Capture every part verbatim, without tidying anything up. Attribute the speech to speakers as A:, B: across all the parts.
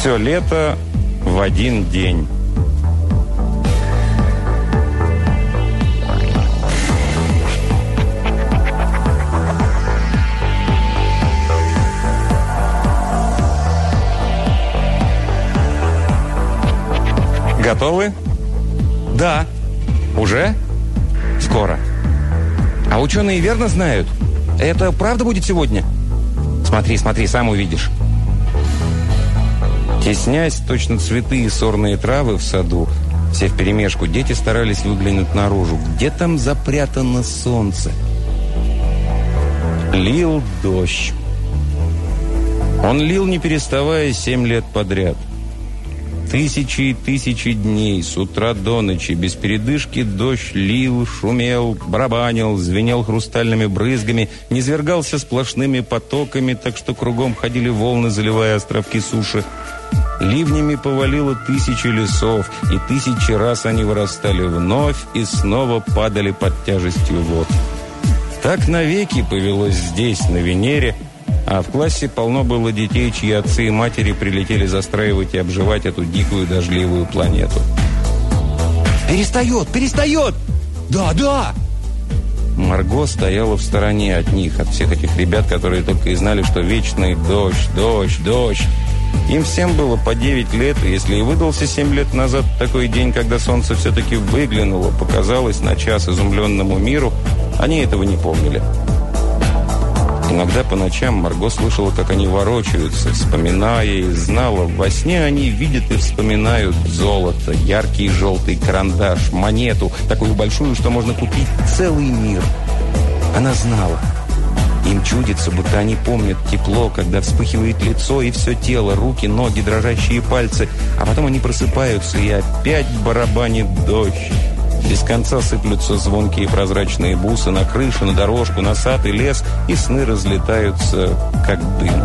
A: Все лето в один день. Готовы?
B: Да.
A: Уже?
B: Скоро. А ученые верно знают? Это правда будет сегодня? Смотри, смотри, сам увидишь.
A: Теснясь, точно цветы и сорные травы в саду, все вперемешку, дети старались выглянуть наружу. Где там запрятано солнце? Лил дождь. Он лил, не переставая, семь лет подряд. Тысячи и тысячи дней, с утра до ночи, без передышки дождь лил, шумел, барабанил, звенел хрустальными брызгами, низвергался сплошными потоками, так что кругом ходили волны, заливая островки суши. Ливнями повалило тысячи лесов, и тысячи раз они вырастали вновь и снова падали под тяжестью вод. Так навеки повелось здесь, на Венере, а в классе полно было детей, чьи отцы и матери прилетели застраивать и обживать эту дикую дождливую планету.
B: Перестает, перестает! Да, да!
A: Марго стояла в стороне от них, от всех этих ребят, которые только и знали, что вечный дождь, дождь, дождь. Им всем было по девять лет, и если и выдался семь лет назад такой день, когда солнце все-таки выглянуло, показалось на час изумленному миру, они этого не помнили. Иногда по ночам Марго слышала, как они ворочаются, вспоминая, и знала, во сне они видят и вспоминают золото, яркий желтый карандаш, монету, такую большую, что можно купить целый мир. Она знала. Им чудится, будто они помнят тепло, когда вспыхивает лицо и все тело, руки, ноги, дрожащие пальцы, а потом они просыпаются, и опять барабанит дождь. Без конца сыплются звонкие прозрачные бусы на крышу, на дорожку, на сад и лес, и сны разлетаются, как дым.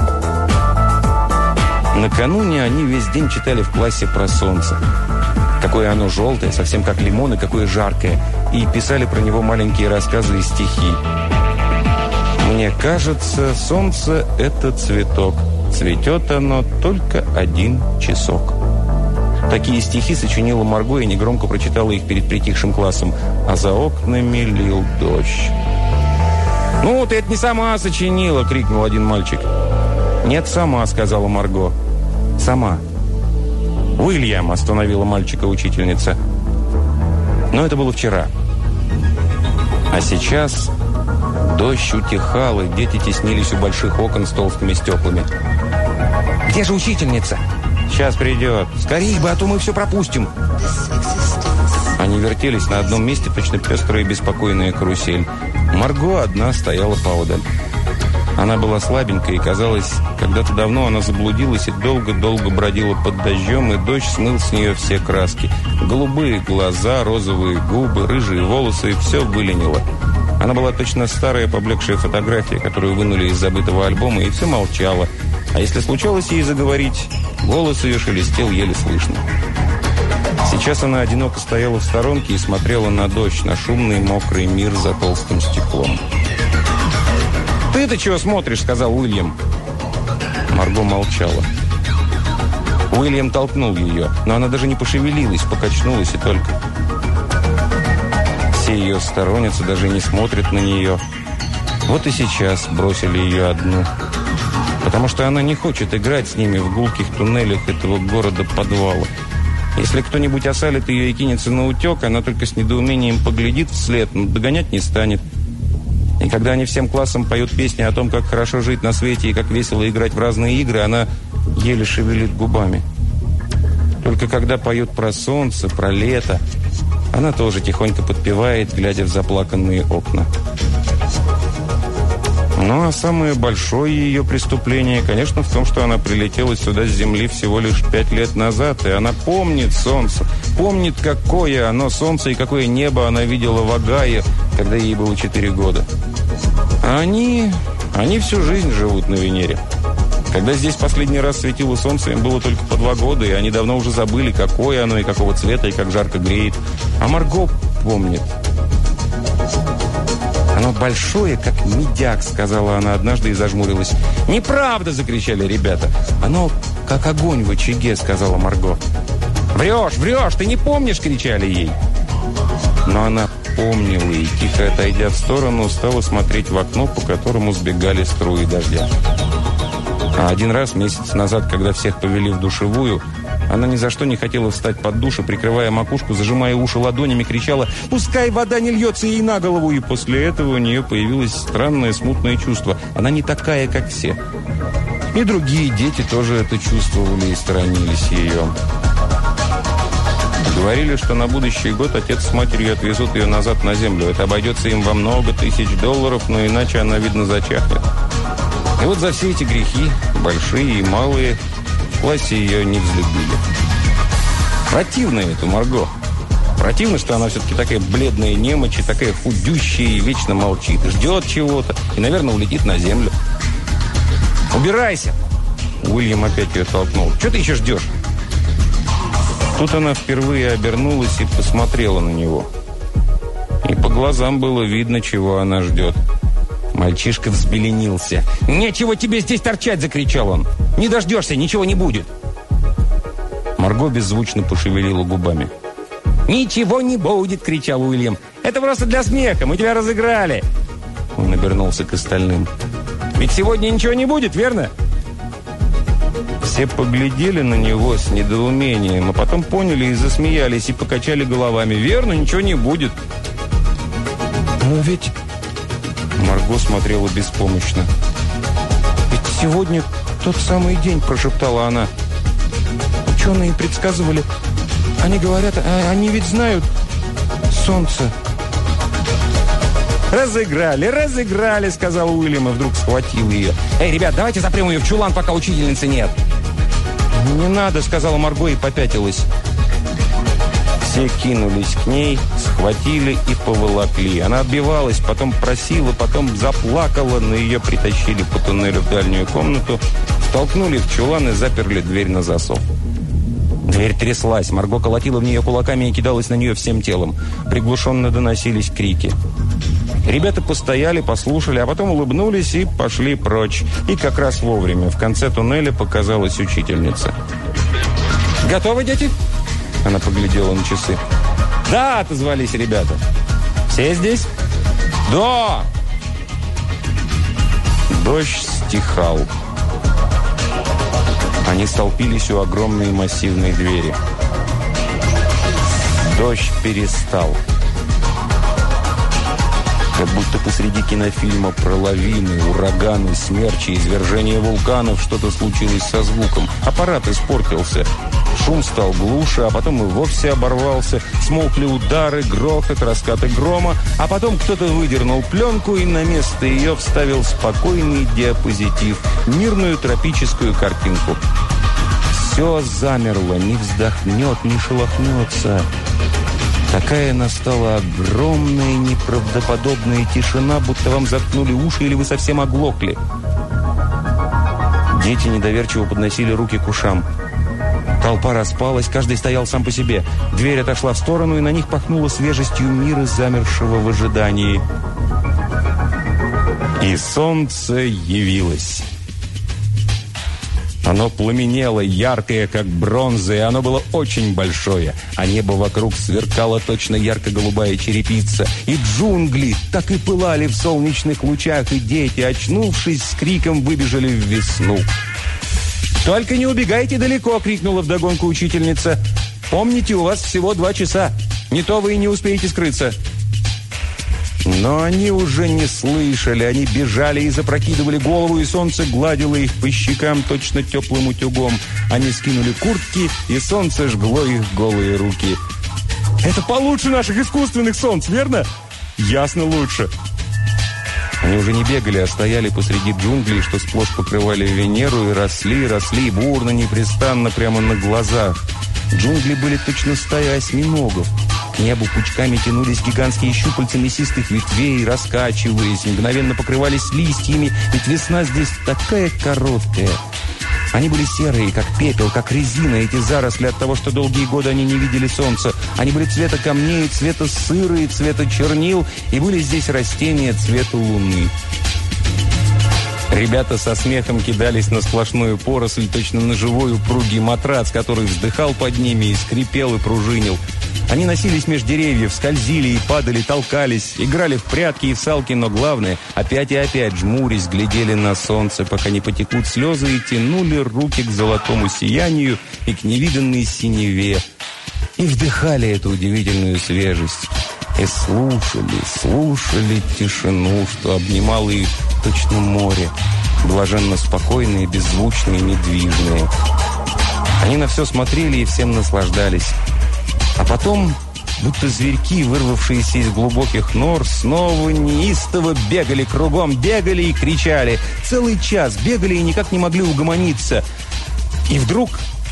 A: Накануне они весь день читали в классе про солнце. Какое оно желтое, совсем как лимон, и какое жаркое. И писали про него маленькие рассказы и стихи. «Мне кажется, солнце – это цветок. Цветет оно только один часок». Такие стихи сочинила Марго и негромко прочитала их перед притихшим классом. А за окнами лил дождь. «Ну, ты это не сама сочинила!» – крикнул один мальчик. «Нет, сама», – сказала Марго. «Сама». «Уильям!» – остановила мальчика учительница. Но это было вчера. А сейчас дождь утихал, и дети теснились у больших окон с толстыми стеклами.
B: «Где же учительница?»
A: «Сейчас придет».
B: «Скорей бы, а то мы все пропустим».
A: Они вертелись на одном месте, точно пестрая и беспокойная карусель. Марго одна стояла поодаль. Она была слабенькая, и, казалось, когда-то давно она заблудилась и долго-долго бродила под дождем, и дождь смыл с нее все краски. Голубые глаза, розовые губы, рыжие волосы, и все выленило. Она была точно старая поблекшая фотография, которую вынули из забытого альбома, и все молчала. А если случалось ей заговорить, голос ее шелестел еле слышно. Сейчас она одиноко стояла в сторонке и смотрела на дождь, на шумный мокрый мир за толстым стеклом. «Ты-то чего смотришь?» – сказал Уильям. Марго молчала. Уильям толкнул ее, но она даже не пошевелилась, покачнулась и только. Все ее сторонницы даже не смотрят на нее. Вот и сейчас бросили ее одну. Потому что она не хочет играть с ними в гулких туннелях этого города-подвала. Если кто-нибудь осалит ее и кинется на утек, она только с недоумением поглядит вслед, но догонять не станет. И когда они всем классом поют песни о том, как хорошо жить на свете и как весело играть в разные игры, она еле шевелит губами. Только когда поют про солнце, про лето, она тоже тихонько подпевает, глядя в заплаканные окна. Ну, а самое большое ее преступление, конечно, в том, что она прилетела сюда с Земли всего лишь пять лет назад, и она помнит солнце, помнит, какое оно солнце и какое небо она видела в Огайо, когда ей было четыре года. А они, они всю жизнь живут на Венере. Когда здесь последний раз светило солнце, им было только по два года, и они давно уже забыли, какое оно и какого цвета, и как жарко греет. А Марго помнит.
B: «Оно большое, как медяк», — сказала она однажды и зажмурилась. «Неправда!» — закричали ребята. «Оно как огонь в очаге», — сказала Марго. «Врешь, врешь, ты не помнишь!» — кричали ей. Но она помнила и, тихо отойдя в сторону, стала смотреть в окно, по которому сбегали струи дождя. А один раз, месяц назад, когда всех повели в душевую, она ни за что не хотела встать под душ и, прикрывая макушку, зажимая уши ладонями, кричала: «Пускай вода не льется ей на голову!» И после этого у нее появилось странное смутное чувство. Она не такая, как все. И другие дети тоже это чувствовали и сторонились ее. Говорили, что на будущий год отец с матерью отвезут ее назад на землю. Это обойдется им во много тысяч долларов, но иначе она, видно, зачахнет. И вот за все эти грехи, большие и малые, в классе ее не взлюбили. Противно это, Марго. Противно, что она все-таки такая бледная немочь, и такая худющая, и вечно молчит, ждет чего-то, и, наверное, улетит на землю. «Убирайся!» Уильям опять ее толкнул. «Что ты еще ждешь?» Тут она впервые обернулась и посмотрела на него. И по глазам было видно, чего она ждет. Мальчишка взбеленился. «Нечего тебе здесь торчать!» – закричал он. «Не дождешься, ничего не будет!» Марго беззвучно пошевелила губами. «Ничего не будет!» – кричал Уильям. «Это просто для смеха, мы тебя разыграли!» Он обернулся к остальным. «Ведь сегодня ничего не будет, верно?» Все поглядели на него с недоумением, а потом поняли и засмеялись, и покачали головами. «Верно, ничего не будет!» «Но ведь...» Марго смотрела беспомощно. «Ведь сегодня тот самый день», – прошептала она. «Ученые предсказывали. Они говорят, а они ведь знают солнце». «Разыграли, разыграли», – сказал Уильям, и вдруг схватил ее. «Эй, ребят, давайте запрем ее в чулан, пока учительницы нет». «Не надо», – сказала Марго и попятилась. Все кинулись к ней, схватили и поволокли. Она отбивалась, потом просила, потом заплакала, но ее притащили по туннелю в дальнюю комнату, втолкнули в чулан и заперли дверь на засов. Дверь тряслась, Марго колотила в нее кулаками и кидалась на нее всем телом. Приглушенно доносились крики. Ребята постояли, послушали, а потом улыбнулись и пошли прочь. И как раз вовремя в конце туннеля показалась учительница. «Готовы, дети?» Она поглядела на часы. «Да!» – отозвались ребята. «Все здесь?» «Да!» Дождь стихал. Они столпились у огромной массивной двери. Дождь перестал. Как будто посреди кинофильма про лавины, ураганы, смерчи, извержение вулканов что-то случилось со звуком. Аппарат испортился. Шум стал глуше, а потом и вовсе оборвался. Смолкли удары, грохот, раскаты грома. А потом кто-то выдернул пленку и на место ее вставил спокойный диапозитив, мирную тропическую картинку. Все замерло, не вздохнет, не шелохнется. Такая настала огромная, неправдоподобная тишина, будто вам заткнули уши или вы совсем оглохли. Дети недоверчиво подносили руки к ушам. Толпа распалась, каждый стоял сам по себе. Дверь отошла в сторону, и на них пахнуло свежестью мира, замершего в ожидании. И солнце явилось. Оно пламенело, яркое, как бронза, и оно было очень большое. А небо вокруг сверкало точно ярко-голубая черепица. И джунгли так и пылали в солнечных лучах, и дети, очнувшись, с криком выбежали в весну. «Только не убегайте далеко!» — крикнула вдогонку учительница. «Помните, у вас всего два часа. Не то вы и не успеете скрыться». Но они уже не слышали. Они бежали и запрокидывали голову, и солнце гладило их по щекам точно теплым утюгом. Они скинули куртки, и солнце жгло их голые руки. «Это получше наших искусственных солнц, верно?» «Ясно, лучше». Они уже не бегали, а стояли посреди джунглей, что сплошь покрывали Венеру, и росли, росли, бурно, непрестанно, прямо на глазах. Джунгли были точно стая осьминогов. К небу пучками тянулись гигантские щупальца мясистых ветвей, раскачиваясь, мгновенно покрывались листьями, ведь весна здесь такая короткая. Они были серые, как пепел, как резина, эти заросли от того, что долгие годы они не видели солнца. Они были цвета камней, цвета сыра и цвета чернил, и были здесь растения цвета луны. Ребята со смехом кидались на сплошную поросль, точно на живой упругий матрац, который вздыхал под ними и скрипел и пружинил. Они носились меж деревьев, скользили и падали, толкались, играли в прятки и в салки, но главное, опять и опять жмурясь, глядели на солнце, пока не потекут слезы, и тянули руки к золотому сиянию и к невиданной синеве. И вдыхали эту удивительную свежесть. И слушали, слушали тишину, что обнимало их точно море, блаженно спокойные, беззвучные, недвижные. Они на все смотрели и всем наслаждались. А потом, будто зверьки, вырвавшиеся из глубоких нор, снова неистово бегали кругом, бегали и кричали. Целый час бегали и никак не могли угомониться. И вдруг,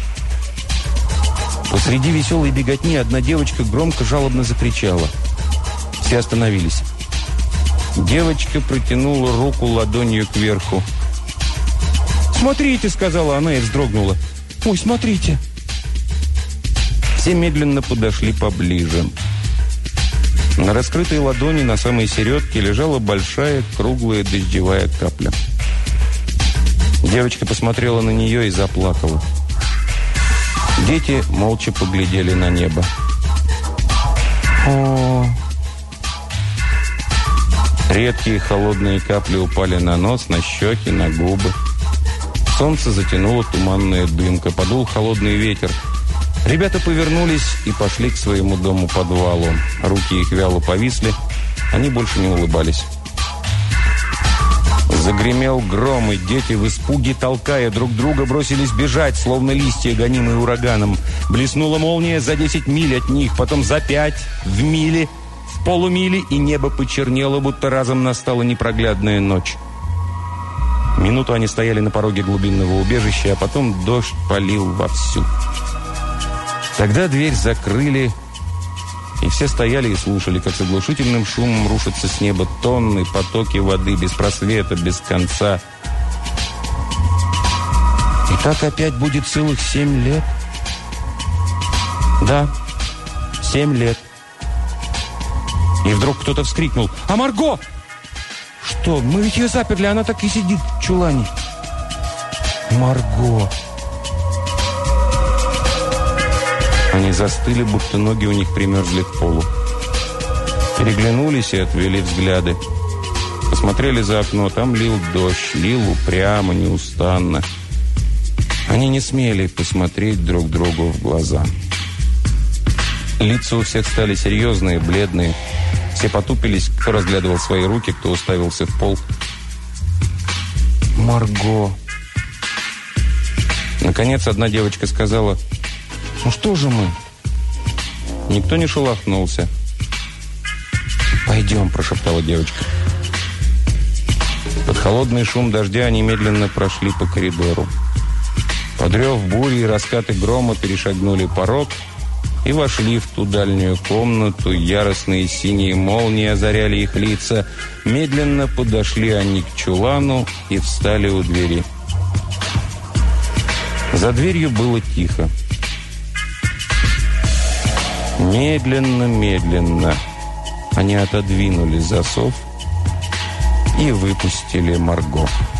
B: посреди веселой беготни, одна девочка громко, жалобно закричала. Все остановились. Девочка протянула руку ладонью кверху. «Смотрите!» — сказала она и вздрогнула. «Ой, смотрите!» Все медленно подошли поближе. На раскрытой ладони на самой середке лежала большая круглая дождевая капля. Девочка посмотрела на нее и заплакала. Дети молча поглядели на небо. О! Редкие холодные капли упали на нос, на щеки, на губы. Солнце затянуло туманная дымка, подул холодный ветер. Ребята повернулись и пошли к своему дому-подвалу. Руки их вяло повисли, они больше не улыбались. Загремел гром, и дети в испуге, толкая друг друга, бросились бежать, словно листья, гонимые ураганом. Блеснула молния за десять миль от них, потом за пять, в миле, в полумиле, и небо почернело, будто разом настала непроглядная ночь. Минуту они стояли на пороге глубинного убежища, а потом дождь полил вовсю. Тогда дверь закрыли, и все стояли и слушали, как с оглушительным шумом рушатся с неба тонны, потоки воды, без просвета, без конца. И так опять будет целых семь лет? Да, семь лет. И вдруг кто-то вскрикнул: «А Марго?» «Что? Мы ведь ее заперли, она так и сидит в чулане». «Марго». Они застыли, будто ноги у них примерзли к полу. Переглянулись и отвели взгляды. Посмотрели за окно, там лил дождь, лил упрямо, неустанно. Они не смели посмотреть друг другу в глаза. Лица у всех стали серьезные, бледные. Все потупились, кто разглядывал свои руки, кто уставился в пол. «Марго». Наконец одна девочка сказала: «Ну что же мы?» Никто не шелохнулся. «Пойдем», – прошептала девочка. Под холодный шум дождя они медленно прошли по коридору. Под рев бури и раскаты грома перешагнули порог и вошли в ту дальнюю комнату. Яростные синие молнии озаряли их лица. Медленно подошли они к чулану и встали у двери. За дверью было тихо. Медленно-медленно они отодвинули засов и выпустили Марго.